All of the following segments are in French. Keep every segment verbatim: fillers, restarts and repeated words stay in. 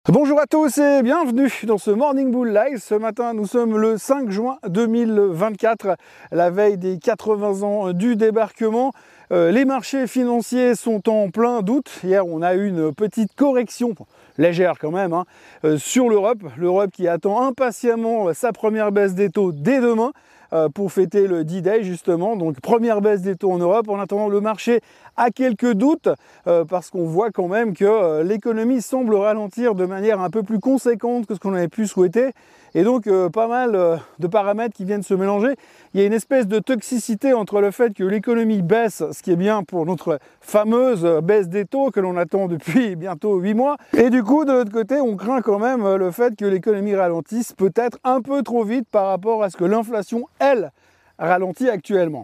Bonjour à tous et bienvenue dans ce Morning Bull Live. Ce matin, nous sommes le cinq juin deux mille vingt-quatre, la veille des quatre-vingts ans du débarquement. Euh, les marchés financiers sont en plein doute. Hier, on a eu une petite correction, légère quand même, hein, euh, sur l'Europe. L'Europe qui attend impatiemment sa première baisse des taux dès demain euh, pour fêter le D-Day justement. Donc première baisse des taux en Europe. En attendant, le marché a quelques doutes euh, parce qu'on voit quand même que euh, l'économie semble ralentir de manière un peu plus conséquente que ce qu'on avait pu souhaiter. Et donc euh, pas mal euh, de paramètres qui viennent se mélanger. Il y a une espèce de toxicité entre le fait que l'économie baisse, ce qui est bien pour notre fameuse baisse des taux que l'on attend depuis bientôt huit mois. Et du coup, de l'autre côté, on craint quand même le fait que l'économie ralentisse peut-être un peu trop vite par rapport à ce que l'inflation, elle, ralentit actuellement.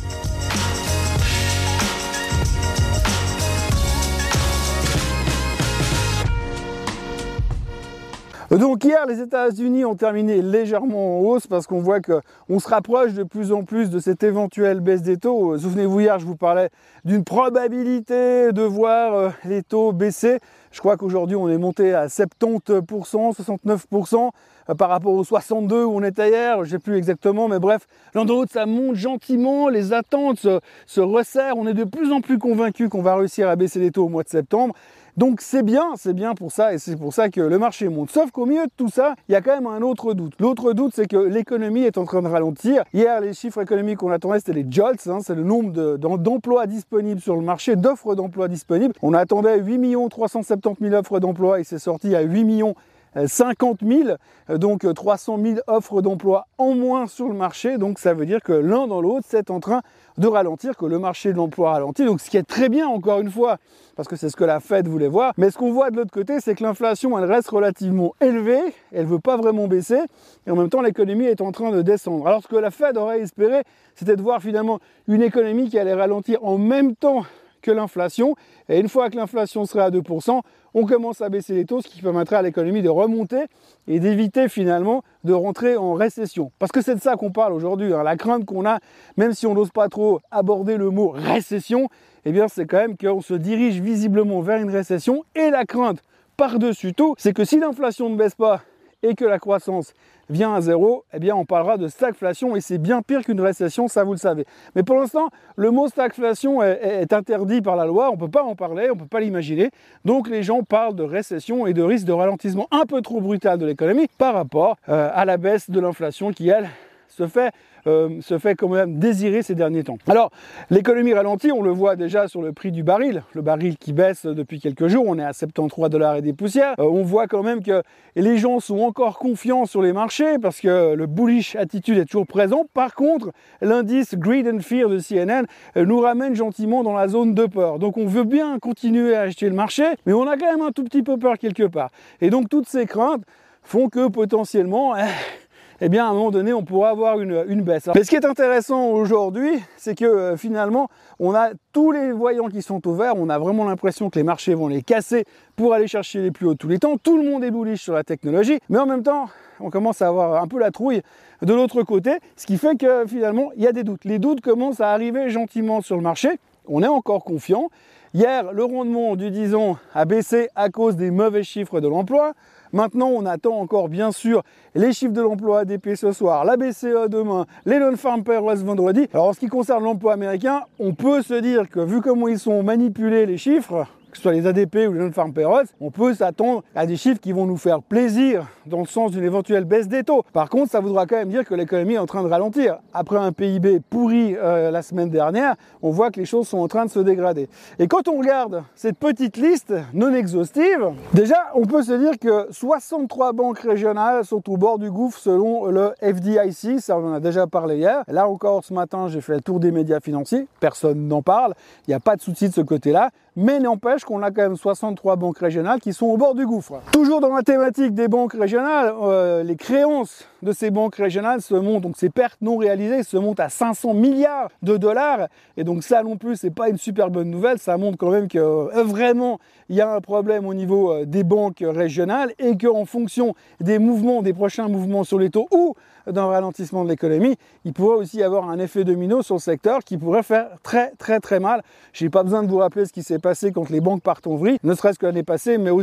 Donc hier, les États-Unis ont terminé légèrement en hausse parce qu'on voit qu'on se rapproche de plus en plus de cette éventuelle baisse des taux. Souvenez-vous, hier, je vous parlais d'une probabilité de voir les taux baisser. Je crois qu'aujourd'hui, on est monté à soixante-dix pour cent, soixante-neuf pour cent par rapport aux soixante-deux où on était hier. Je ne sais plus exactement, mais bref, l'un de l'autre, ça monte gentiment. Les attentes se, se resserrent. On est de plus en plus convaincus qu'on va réussir à baisser les taux au mois de septembre. Donc c'est bien, c'est bien pour ça et c'est pour ça que le marché monte. Sauf qu'au milieu de tout ça, il y a quand même un autre doute. L'autre doute, c'est que l'économie est en train de ralentir. Hier, les chiffres économiques qu'on attendait, c'était les jolts, hein, c'est le nombre de, d'emplois disponibles sur le marché, d'offres d'emplois disponibles. On attendait huit millions trois cent soixante-dix mille offres d'emploi et c'est sorti à huit millions cinquante mille, donc trois cent mille offres d'emploi en moins sur le marché. Donc ça veut dire que l'un dans l'autre, c'est en train de ralentir, que le marché de l'emploi ralentit. Donc ce qui est très bien, encore une fois, parce que c'est ce que la Fed voulait voir. Mais ce qu'on voit de l'autre côté, c'est que l'inflation, elle reste relativement élevée, elle ne veut pas vraiment baisser, et en même temps, l'économie est en train de descendre. Alors ce que la Fed aurait espéré, c'était de voir finalement une économie qui allait ralentir en même temps que l'inflation, et une fois que l'inflation serait à deux pour cent, on commence à baisser les taux, ce qui permettrait à l'économie de remonter et d'éviter finalement de rentrer en récession. Parce que c'est de ça qu'on parle aujourd'hui, hein. La crainte qu'on a, même si on n'ose pas trop aborder le mot récession, eh bien c'est quand même qu'on se dirige visiblement vers une récession, et la crainte par-dessus tout, c'est que si l'inflation ne baisse pas et que la croissance vient à zéro, eh bien on parlera de stagflation, et c'est bien pire qu'une récession, ça vous le savez. Mais pour l'instant, le mot stagflation est, est interdit par la loi, on ne peut pas en parler, on ne peut pas l'imaginer. Donc les gens parlent de récession et de risque de ralentissement un peu trop brutal de l'économie par rapport euh, à la baisse de l'inflation qui, elle, se fait, euh, se fait quand même désirer ces derniers temps. Alors, l'économie ralentit, on le voit déjà sur le prix du baril. Le baril qui baisse depuis quelques jours, on est à soixante-treize dollars et des poussières. Euh, on voit quand même que les gens sont encore confiants sur les marchés parce que le bullish attitude est toujours présent. Par contre, l'indice Greed and Fear de C N N euh, nous ramène gentiment dans la zone de peur. Donc on veut bien continuer à acheter le marché, mais on a quand même un tout petit peu peur quelque part. Et donc toutes ces craintes font que potentiellement... Euh, eh bien à un moment donné, on pourra avoir une, une baisse. Mais ce qui est intéressant aujourd'hui, c'est que euh, finalement, on a tous les voyants qui sont au vert, on a vraiment l'impression que les marchés vont les casser pour aller chercher les plus hauts tous les temps. Tout le monde est bullish sur la technologie, mais en même temps, on commence à avoir un peu la trouille de l'autre côté, ce qui fait que finalement, il y a des doutes. Les doutes commencent à arriver gentiment sur le marché, on est encore confiant. Hier, le rendement du dix ans a baissé à cause des mauvais chiffres de l'emploi. Maintenant, on attend encore bien sûr les chiffres de l'emploi A D P ce soir, la B C E demain, les non-farm payrolls vendredi. Alors en ce qui concerne l'emploi américain, on peut se dire que vu comment ils sont manipulés les chiffres, que ce soit les A D P ou les non-farm payrolls, on peut s'attendre à des chiffres qui vont nous faire plaisir dans le sens d'une éventuelle baisse des taux. Par contre, ça voudra quand même dire que l'économie est en train de ralentir. Après un P I B pourri euh, la semaine dernière, on voit que les choses sont en train de se dégrader. Et quand on regarde cette petite liste non exhaustive, déjà, on peut se dire que soixante-trois banques régionales sont au bord du gouffre selon le F D I C, ça on en a déjà parlé hier. Là encore, ce matin, j'ai fait le tour des médias financiers, personne n'en parle, il n'y a pas de souci de ce côté-là, mais n'empêche qu'on a quand même soixante-trois banques régionales qui sont au bord du gouffre. Toujours dans la thématique des banques régionales, euh, les créances de ces banques régionales se montent, donc ces pertes non réalisées se montent à cinq cents milliards de dollars, et donc ça non plus c'est pas une super bonne nouvelle, ça montre quand même que euh, vraiment il y a un problème au niveau euh, des banques régionales, et qu'en fonction des mouvements, des prochains mouvements sur les taux ou d'un ralentissement de l'économie, il pourrait aussi y avoir un effet domino sur le secteur qui pourrait faire très très très mal. Je n'ai pas besoin de vous rappeler ce qui s'est passé quand les banques partent en vrille, ne serait-ce que l'année passée, mais aussi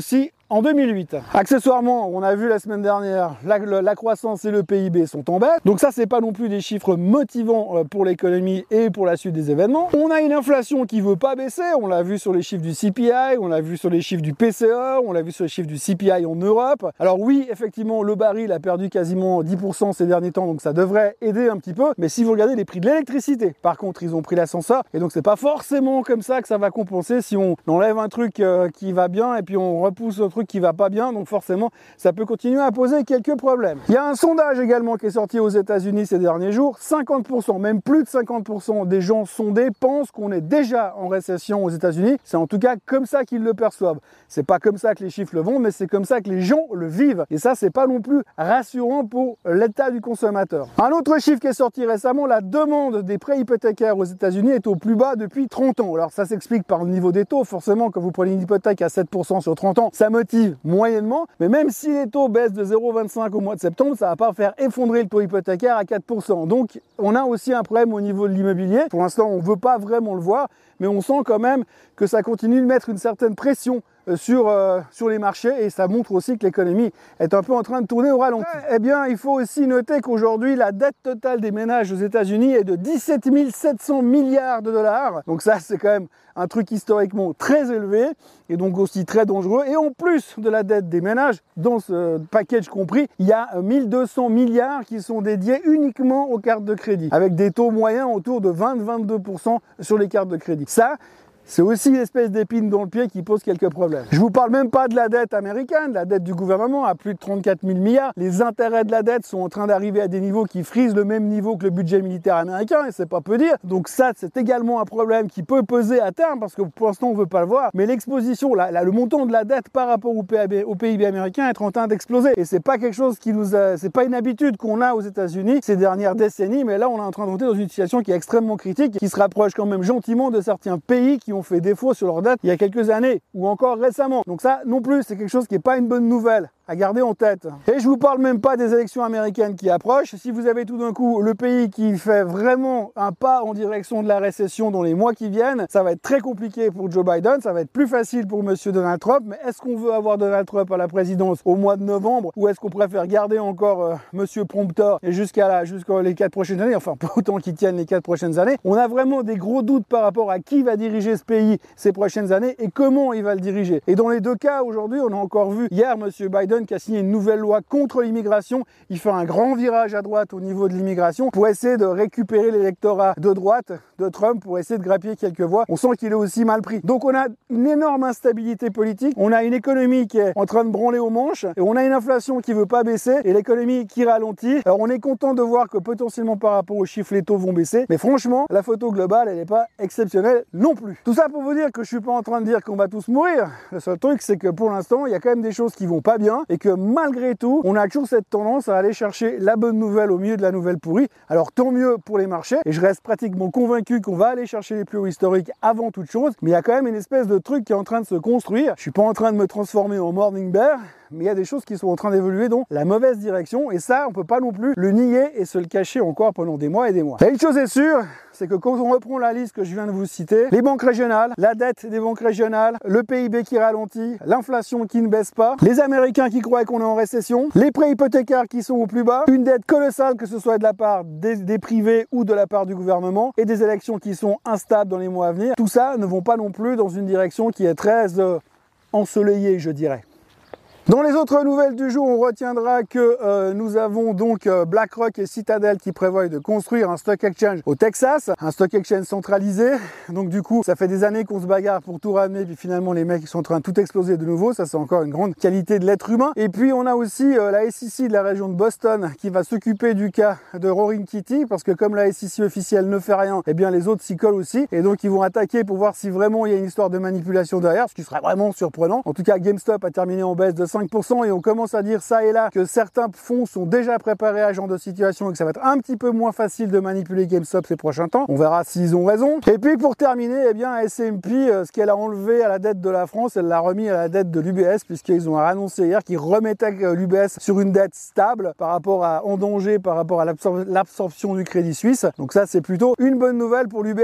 en deux mille huit. Accessoirement, on a vu la semaine dernière, la, la, la croissance et le P I B sont en baisse. Donc ça, c'est pas non plus des chiffres motivants pour l'économie et pour la suite des événements. On a une inflation qui veut pas baisser. On l'a vu sur les chiffres du C P I, on l'a vu sur les chiffres du P C E, on l'a vu sur les chiffres du C P I en Europe. Alors oui, effectivement, le baril a perdu quasiment dix pour cent ces derniers temps, donc ça devrait aider un petit peu. Mais si vous regardez les prix de l'électricité, par contre, ils ont pris l'ascenseur. Et donc c'est pas forcément comme ça que ça va compenser si on enlève un truc euh, qui va bien et puis on repousse un truc qui va pas bien, donc forcément ça peut continuer à poser quelques problèmes. Il y a un sondage également qui est sorti aux États-Unis ces derniers jours. cinquante pour cent, même plus de cinquante pour cent des gens sondés pensent qu'on est déjà en récession aux États-Unis. C'est en tout cas comme ça qu'ils le perçoivent. C'est pas comme ça que les chiffres le vont, mais c'est comme ça que les gens le vivent. Et ça, c'est pas non plus rassurant pour l'état du consommateur. Un autre chiffre qui est sorti récemment, la demande des prêts hypothécaires aux États-Unis est au plus bas depuis trente ans. Alors ça s'explique par le niveau des taux. Forcément, quand vous prenez une hypothèque à sept pour cent sur trente ans, ça motive moyennement, mais même si les taux baissent de zéro virgule vingt-cinq au mois de septembre, ça va pas faire effondrer le taux hypothécaire à quatre pour cent. Donc on a aussi un problème au niveau de l'immobilier. Pour l'instant, on veut pas vraiment le voir, mais on sent quand même que ça continue de mettre une certaine pression sur, euh, sur les marchés, et ça montre aussi que l'économie est un peu en train de tourner au ralenti. Eh bien, il faut aussi noter qu'aujourd'hui, la dette totale des ménages aux États-Unis est de dix-sept mille sept cents milliards de dollars. Donc ça, c'est quand même un truc historiquement très élevé et donc aussi très dangereux. Et en plus de la dette des ménages, dans ce package compris, il y a mille deux cents milliards qui sont dédiés uniquement aux cartes de crédit, avec des taux moyens autour de vingt à vingt-deux pour cent sur les cartes de crédit. Ça, c'est aussi une espèce d'épine dans le pied qui pose quelques problèmes. Je vous parle même pas de la dette américaine, la dette du gouvernement à plus de trente-quatre mille milliards. Les intérêts de la dette sont en train d'arriver à des niveaux qui frisent le même niveau que le budget militaire américain, et c'est pas peu dire. Donc ça, c'est également un problème qui peut peser à terme, parce que pour l'instant, on veut pas le voir. Mais l'exposition, là, là, le montant de la dette par rapport au P I B, au P I B américain est en train d'exploser. Et c'est pas quelque chose qui nous a, c'est pas une habitude qu'on a aux États-Unis ces dernières décennies, mais là, on est en train de monter dans une situation qui est extrêmement critique, qui se rapproche quand même gentiment de certains pays qui ont fait défaut sur leur dette il y a quelques années ou encore récemment. Donc ça non plus, c'est quelque chose qui n'est pas une bonne nouvelle à garder en tête. Et je vous parle même pas des élections américaines qui approchent. Si vous avez tout d'un coup le pays qui fait vraiment un pas en direction de la récession dans les mois qui viennent, ça va être très compliqué pour Joe Biden, ça va être plus facile pour monsieur Donald Trump. Mais est-ce qu'on veut avoir Donald Trump à la présidence au mois de novembre, ou est-ce qu'on préfère garder encore euh, monsieur Prompteur et jusqu'à la, jusqu'à les quatre prochaines années, enfin pas autant qu'il tienne les quatre prochaines années? On a vraiment des gros doutes par rapport à qui va diriger ce pays ces prochaines années et comment il va le diriger. Et dans les deux cas, aujourd'hui, on a encore vu hier monsieur Biden qui a signé une nouvelle loi contre l'immigration. Il fait un grand virage à droite au niveau de l'immigration pour essayer de récupérer l'électorat de droite de Trump, pour essayer de grappiller quelques voix. On sent qu'il est aussi mal pris. Donc on a une énorme instabilité politique, on a une économie qui est en train de branler aux manches, et on a une inflation qui veut pas baisser et l'économie qui ralentit. Alors on est content de voir que potentiellement par rapport aux chiffres, les taux vont baisser, mais franchement, la photo globale, elle n'est pas exceptionnelle non plus. Tout ça pour vous dire que je suis pas en train de dire qu'on va tous mourir. Le seul truc, c'est que pour l'instant, il y a quand même des choses qui vont pas bien, et que malgré tout, on a toujours cette tendance à aller chercher la bonne nouvelle au milieu de la nouvelle pourrie. Alors tant mieux pour les marchés, et je reste pratiquement convaincu qu'on va aller chercher les plus hauts historiques avant toute chose, mais il y a quand même une espèce de truc qui est en train de se construire. Je suis pas en train de me transformer en morning bear, mais il y a des choses qui sont en train d'évoluer dans la mauvaise direction, et ça, on peut pas non plus le nier et se le cacher encore pendant des mois et des mois. Et une chose est sûre, c'est que quand on reprend la liste que je viens de vous citer, les banques régionales, la dette des banques régionales, le P I B qui ralentit, l'inflation qui ne baisse pas, les Américains qui croient qu'on est en récession, les prêts hypothécaires qui sont au plus bas, une dette colossale que ce soit de la part des, des privés ou de la part du gouvernement, et des élections qui sont instables dans les mois à venir, tout ça ne vont pas non plus dans une direction qui est très euh, ensoleillée, je dirais. Dans les autres nouvelles du jour, on retiendra que euh, nous avons donc euh, BlackRock et Citadel qui prévoient de construire un stock exchange au Texas, un stock exchange centralisé. Donc du coup, ça fait des années qu'on se bagarre pour tout ramener, puis finalement les mecs ils sont en train de tout exploser de nouveau. Ça, c'est encore une grande qualité de l'être humain. Et puis on a aussi euh, la S E C de la région de Boston qui va s'occuper du cas de Roaring Kitty, parce que comme la S E C officielle ne fait rien, eh bien les autres s'y collent aussi. Et donc ils vont attaquer pour voir si vraiment il y a une histoire de manipulation derrière, ce qui serait vraiment surprenant. En tout cas, GameStop a terminé en baisse de cinq pour cent, et on commence à dire ça et là que certains fonds sont déjà préparés à ce genre de situation et que ça va être un petit peu moins facile de manipuler GameStop ces prochains temps. On verra s'ils ont raison. Et puis pour terminer, eh bien S and P, ce qu'elle a enlevé à la dette de la France, elle l'a remis à la dette de l'U B S, puisqu'ils ont annoncé hier qu'ils remettaient l'U B S sur une dette stable par rapport à en danger, par rapport à l'absor- l'absorption du Crédit Suisse. Donc ça, c'est plutôt une bonne nouvelle pour l'U B S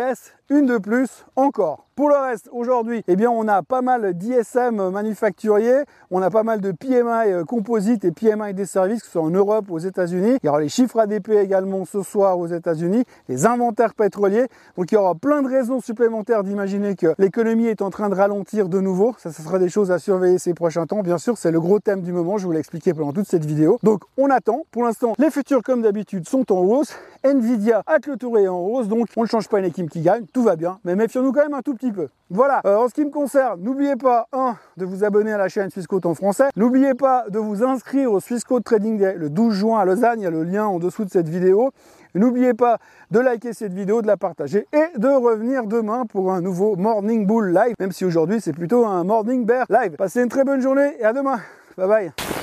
une de plus encore. Pour le reste, aujourd'hui, eh bien, on a pas mal d'I S M manufacturiers, on a pas mal de P M I composite et P M I des services, que ce soit en Europe ou aux États-Unis. Il y aura les chiffres A D P également ce soir aux États-Unis, les inventaires pétroliers. Donc il y aura plein de raisons supplémentaires d'imaginer que l'économie est en train de ralentir de nouveau. Ça, ce sera des choses à surveiller ces prochains temps. Bien sûr, c'est le gros thème du moment, je vous l'ai expliqué pendant toute cette vidéo. Donc on attend. Pour l'instant, les futurs, comme d'habitude, sont en hausse. Nvidia a clôturé en hausse, donc on ne change pas une équipe qui gagne, tout va bien. Mais méfions-nous quand même un tout petit peu. Voilà, euh, en ce qui me concerne, n'oubliez pas, un, de vous abonner à la chaîne Swissquote en français. N'oubliez pas de vous inscrire au Swissquote Trading Day le douze juin à Lausanne, il y a le lien en dessous de cette vidéo. N'oubliez pas de liker cette vidéo, de la partager et de revenir demain pour un nouveau Morning Bull Live, même si aujourd'hui c'est plutôt un Morning Bear Live. Passez une très bonne journée et à demain. Bye bye.